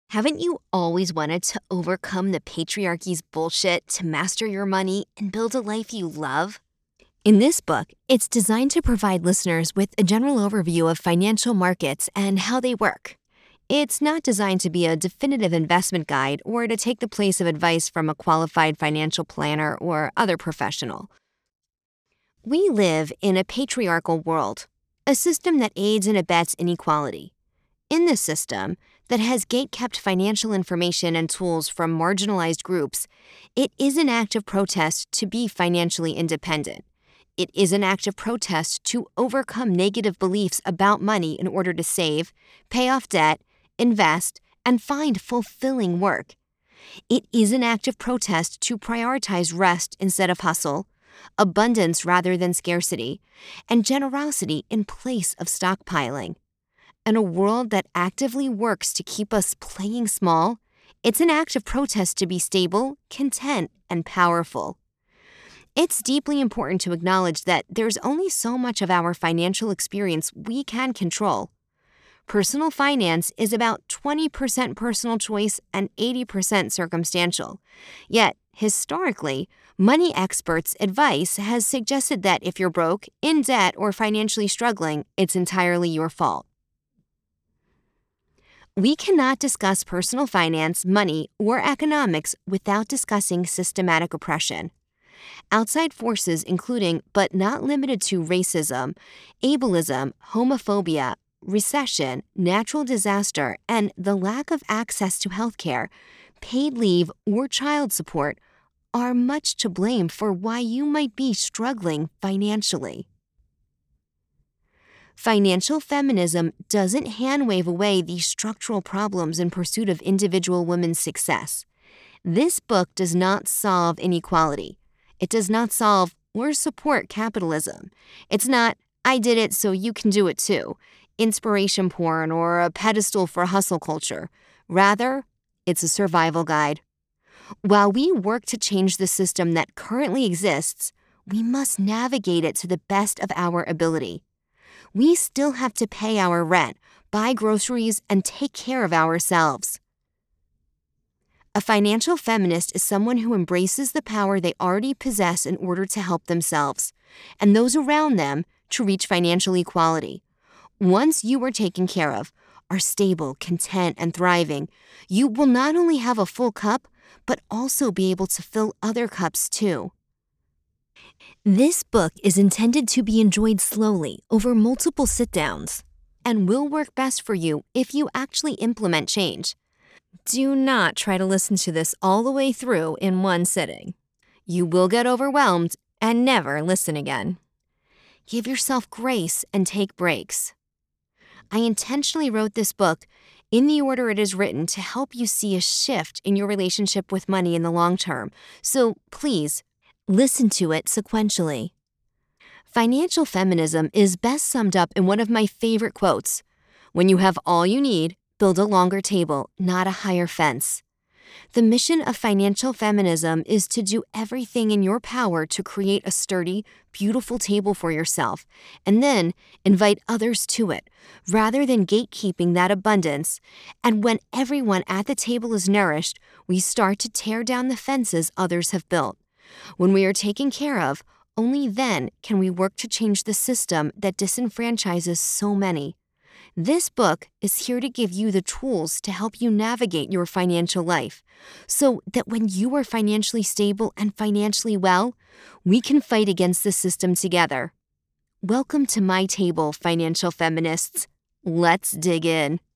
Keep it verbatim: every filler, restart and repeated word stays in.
Haven't you always wanted to overcome the patriarchy's bullshit to master your money and build a life you love? In this book, it's designed to provide listeners with a general overview of financial markets and how they work. It's not designed to be a definitive investment guide or to take the place of advice from a qualified financial planner or other professional. We live in a patriarchal world, a system that aids and abets inequality. In this system, that has gate-kept financial information and tools from marginalized groups, it is an act of protest to be financially independent. It is an act of protest to overcome negative beliefs about money in order to save, pay off debt, invest, and find fulfilling work. It is an act of protest to prioritize rest instead of hustle, abundance rather than scarcity, and generosity in place of stockpiling. In a world that actively works to keep us playing small, it's an act of protest to be stable, content, and powerful. It's deeply important to acknowledge that there's only so much of our financial experience we can control. Personal finance is about twenty percent personal choice and eighty percent circumstantial. Yet, historically, money experts' advice has suggested that if you're broke, in debt, or financially struggling, it's entirely your fault. We cannot discuss personal finance, money, or economics without discussing systematic oppression. Outside forces including, but not limited to, racism, ableism, homophobia, recession, natural disaster, and the lack of access to healthcare, paid leave, or child support are much to blame for why you might be struggling financially. Financial feminism doesn't hand-wave away these structural problems in pursuit of individual women's success. This book does not solve inequality. It does not solve or support capitalism. It's not, I did it so you can do it too, inspiration porn or a pedestal for hustle culture. Rather, it's a survival guide. While we work to change the system that currently exists, we must navigate it to the best of our ability. We still have to pay our rent, buy groceries, and take care of ourselves. A financial feminist is someone who embraces the power they already possess in order to help themselves and those around them to reach financial equality. Once you are taken care of, are stable, content, and thriving, you will not only have a full cup, but also be able to fill other cups too. This book is intended to be enjoyed slowly over multiple sit-downs and will work best for you if you actually implement change. Do not try to listen to this all the way through in one sitting. You will get overwhelmed and never listen again. Give yourself grace and take breaks. I intentionally wrote this book in the order it is written to help you see a shift in your relationship with money in the long term, so please, listen to it sequentially. Financial feminism is best summed up in one of my favorite quotes: "When you have all you need, build a longer table, not a higher fence." The mission of financial feminism is to do everything in your power to create a sturdy, beautiful table for yourself, and then invite others to it, rather than gatekeeping that abundance. And when everyone at the table is nourished, we start to tear down the fences others have built. When we are taken care of, only then can we work to change the system that disenfranchises so many. This book is here to give you the tools to help you navigate your financial life, so that when you are financially stable and financially well, we can fight against the system together. Welcome to my table, financial feminists. Let's dig in.